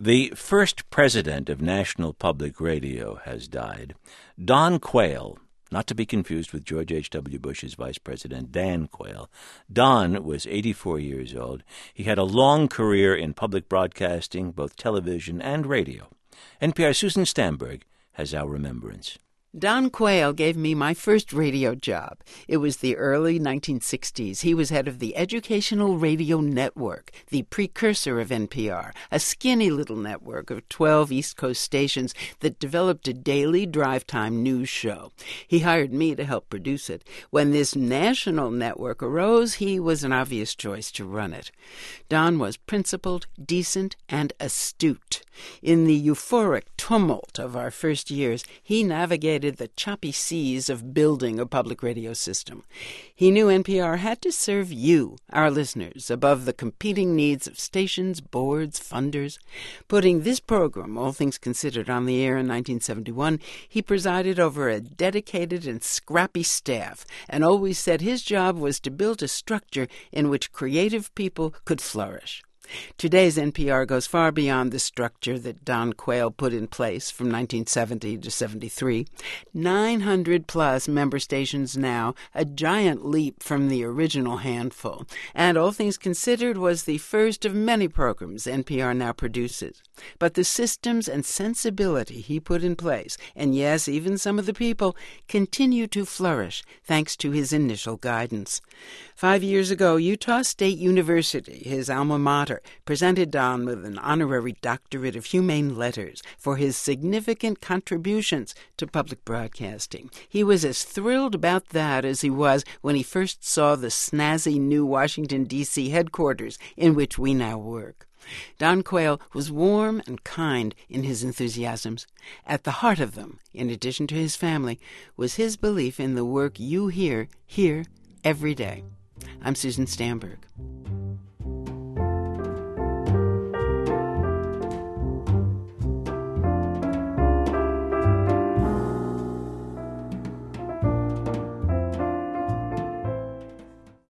The first president of National Public Radio has died. Don Quayle, not to be confused with George H.W. Bush's vice president, Dan Quayle. Don was 84 years old. He had a long career in public broadcasting, both television and radio. NPR's Susan Stamberg has our remembrance. Don Quayle gave me my first radio job. It was the early 1960s. He was head of the Educational Radio Network, the precursor of NPR, a skinny little network of 12 East Coast stations that developed a daily drive-time news show. He hired me to help produce it. When this national network arose, he was an obvious choice to run it. Don was principled, decent, and astute. In the euphoric tumult of our first years, he navigated the choppy seas of building a public radio system. He knew NPR had to serve you, our listeners, above the competing needs of stations, boards, funders. Putting this program, All Things Considered, on the air in 1971, he presided over a dedicated and scrappy staff and always said his job was to build a structure in which creative people could flourish. Today's NPR goes far beyond the structure that Don Quayle put in place from 1970 to 73. 900-plus member stations now, a giant leap from the original handful. And All Things Considered was the first of many programs NPR now produces. But the systems and sensibility he put in place, and yes, even some of the people, continue to flourish thanks to his initial guidance. 5 years ago, Utah State University, his alma mater, presented Don with an honorary doctorate of humane letters for his significant contributions to public broadcasting. He was as thrilled about that as he was when he first saw the snazzy new Washington, D.C. headquarters in which we now work. Don Quayle was warm and kind in his enthusiasms. At the heart of them, in addition to his family, was his belief in the work you hear here every day. I'm Susan Stamberg.